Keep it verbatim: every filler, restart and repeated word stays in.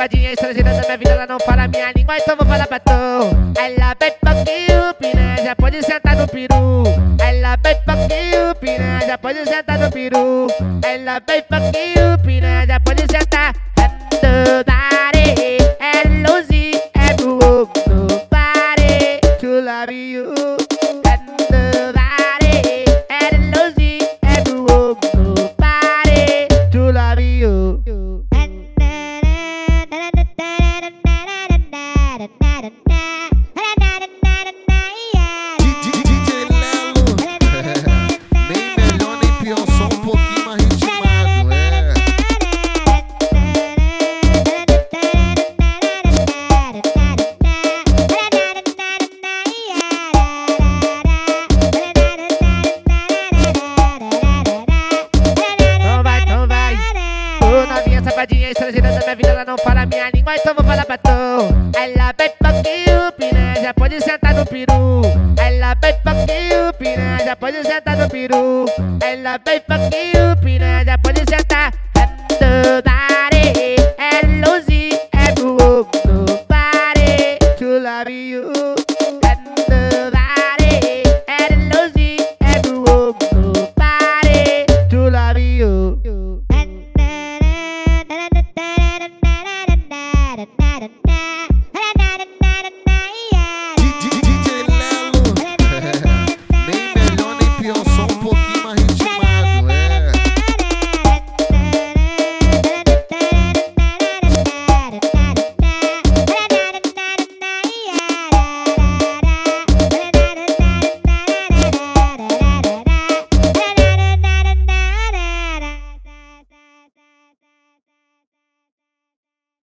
safadinha estrangeira da minha vida, ela não fala minha língua, então vou falar pra tu. Ela vai pouquinho, piranha, já pode sentar no peru. Ela vai pouquinho, piranha, já pode sentar no peru. Ela vai pouquinho, piranha, já pode sentar. Nobody, Lucy, everyone, nobody to love you. Nobody, Lucy, everyone, nobody to love you. Safadinha estrangeira da minha vida, ela não fala minha língua, então vou falar pra tu. Ela vai pouquinho, piranha, já pode sentar no peru. Ela vai pouquinho, piranha, já pode sentar no peru. Ela vai pouquinho, piranha, já pode sentar. Nobody, Lucy, everyone, nobody to love you. Nobody, Lucy, everyone, nobody to love you. Da da da da da da da da da da da da.